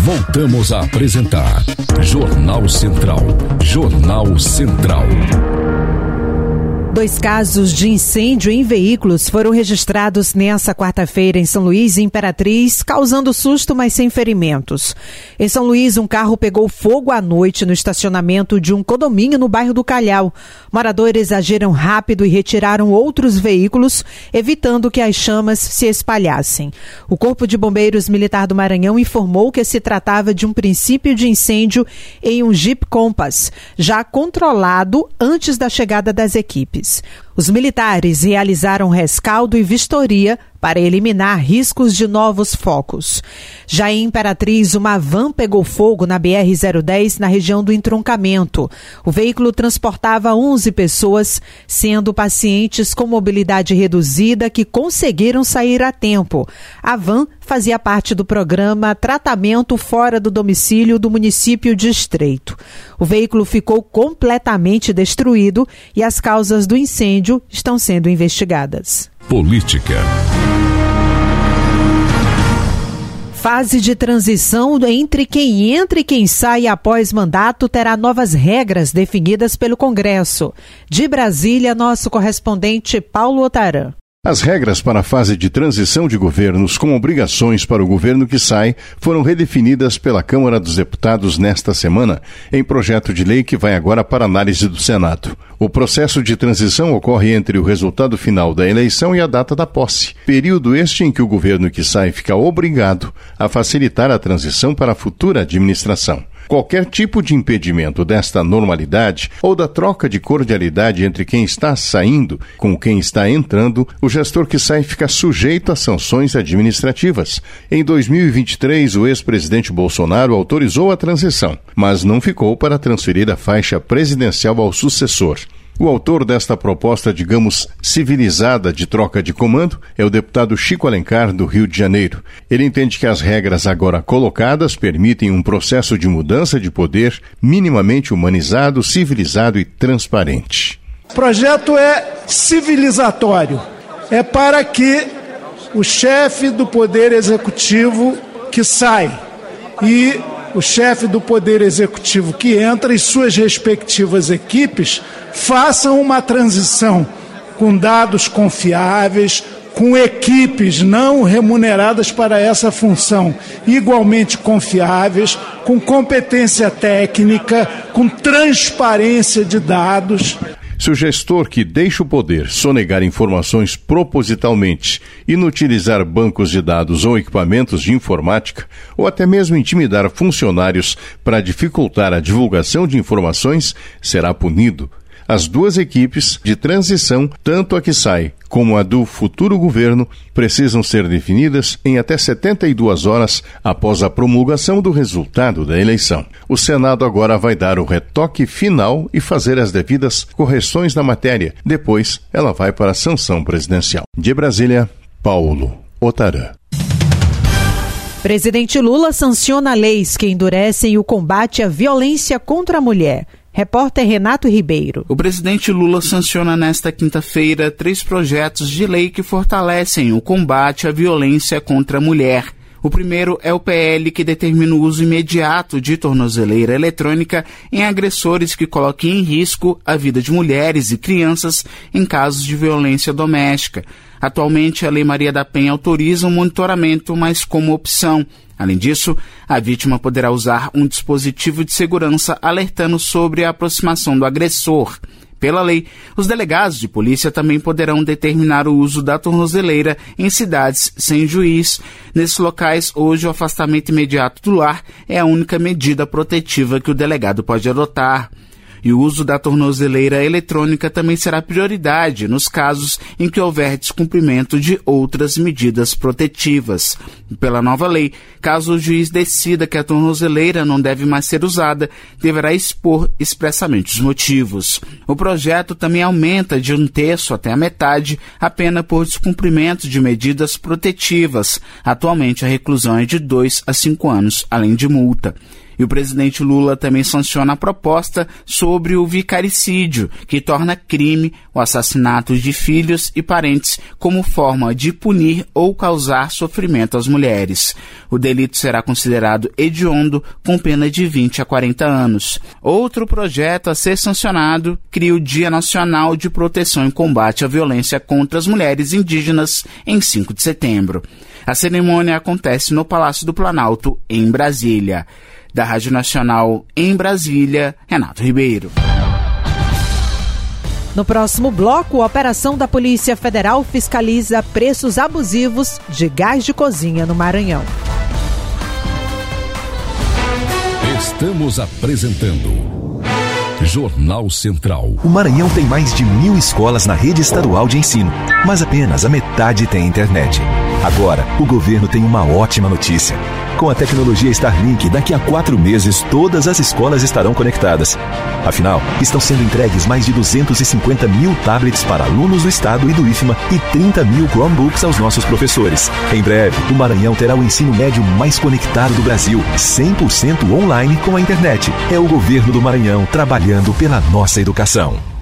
Voltamos a apresentar Jornal Central. Jornal Central. 2 casos de incêndio em veículos foram registrados nesta quarta-feira em São Luís e Imperatriz, causando susto, mas sem ferimentos. Em São Luís, um carro pegou fogo à noite no estacionamento de um condomínio no bairro do Calhau. Moradores agiram rápido e retiraram outros veículos, evitando que as chamas se espalhassem. O Corpo de Bombeiros Militar do Maranhão informou que se tratava de um princípio de incêndio em um Jeep Compass, já controlado antes da chegada das equipes. Os militares realizaram rescaldo e vistoria para eliminar riscos de novos focos. Já em Imperatriz, uma van pegou fogo na BR-010 na região do entroncamento. O veículo transportava 11 pessoas, sendo pacientes com mobilidade reduzida que conseguiram sair a tempo. A van fazia parte do programa Tratamento Fora do Domicílio do município de Estreito. O veículo ficou completamente destruído e as causas do incêndio estão sendo investigadas. Política. Fase de transição entre quem entra e quem sai após mandato terá novas regras definidas pelo Congresso. De Brasília, nosso correspondente Paulo Otaran. As regras para a fase de transição de governos com obrigações para o governo que sai foram redefinidas pela Câmara dos Deputados nesta semana, em projeto de lei que vai agora para análise do Senado. O processo de transição ocorre entre o resultado final da eleição e a data da posse, período este em que o governo que sai fica obrigado a facilitar a transição para a futura administração. Qualquer tipo de impedimento desta normalidade ou da troca de cordialidade entre quem está saindo com quem está entrando, o gestor que sai fica sujeito a sanções administrativas. Em 2023, o ex-presidente Bolsonaro autorizou a transição, mas não ficou para transferir a faixa presidencial ao sucessor. O autor desta proposta, digamos, civilizada de troca de comando é o deputado Chico Alencar, do Rio de Janeiro. Ele entende que as regras agora colocadas permitem um processo de mudança de poder minimamente humanizado, civilizado e transparente. O projeto é civilizatório. É para que o chefe do Poder Executivo que sai e o chefe do Poder Executivo que entra e suas respectivas equipes façam uma transição com dados confiáveis, com equipes não remuneradas para essa função, igualmente confiáveis, com competência técnica, com transparência de dados. Se o gestor que deixa o poder sonegar informações propositalmente, inutilizar bancos de dados ou equipamentos de informática, ou até mesmo intimidar funcionários para dificultar a divulgação de informações, será punido. As 2 equipes de transição, tanto a que sai como a do futuro governo, precisam ser definidas em até 72 horas após a promulgação do resultado da eleição. O Senado agora vai dar o retoque final e fazer as devidas correções na matéria. Depois, ela vai para a sanção presidencial. De Brasília, Paulo Otaran. Presidente Lula sanciona leis que endurecem o combate à violência contra a mulher. Repórter Renato Ribeiro. O presidente Lula sanciona nesta quinta-feira 3 projetos de lei que fortalecem o combate à violência contra a mulher. O primeiro é o PL que determina o uso imediato de tornozeleira eletrônica em agressores que coloquem em risco a vida de mulheres e crianças em casos de violência doméstica. Atualmente, a Lei Maria da Penha autoriza um monitoramento, mas como opção. Além disso, a vítima poderá usar um dispositivo de segurança alertando sobre a aproximação do agressor. Pela lei, os delegados de polícia também poderão determinar o uso da tornozeleira em cidades sem juiz. Nesses locais, hoje, o afastamento imediato do lar é a única medida protetiva que o delegado pode adotar. E o uso da tornozeleira eletrônica também será prioridade nos casos em que houver descumprimento de outras medidas protetivas. Pela nova lei, caso o juiz decida que a tornozeleira não deve mais ser usada, deverá expor expressamente os motivos. O projeto também aumenta de 1/3 até a metade a pena por descumprimento de medidas protetivas. Atualmente, a reclusão é de 2 a 5 anos, além de multa. E o presidente Lula também sanciona a proposta sobre o vicaricídio, que torna crime o assassinato de filhos e parentes como forma de punir ou causar sofrimento às mulheres. O delito será considerado hediondo com pena de 20 a 40 anos. Outro projeto a ser sancionado cria o Dia Nacional de Proteção e Combate à Violência contra as Mulheres Indígenas em 5 de setembro. A cerimônia acontece no Palácio do Planalto, em Brasília. Da Rádio Nacional em Brasília, Renato Ribeiro. No próximo bloco, a operação da Polícia Federal fiscaliza preços abusivos de gás de cozinha no Maranhão. Estamos apresentando Jornal Central. O Maranhão tem mais de 1.000 escolas na rede estadual de ensino, mas apenas a metade tem internet. Agora, o governo tem uma ótima notícia. Com a tecnologia Starlink, daqui a 4 meses, todas as escolas estarão conectadas. Afinal, estão sendo entregues mais de 250 mil tablets para alunos do estado e do IFMA e 30 mil Chromebooks aos nossos professores. Em breve, o Maranhão terá o ensino médio mais conectado do Brasil, 100% online com a internet. É o governo do Maranhão trabalhando pela nossa educação.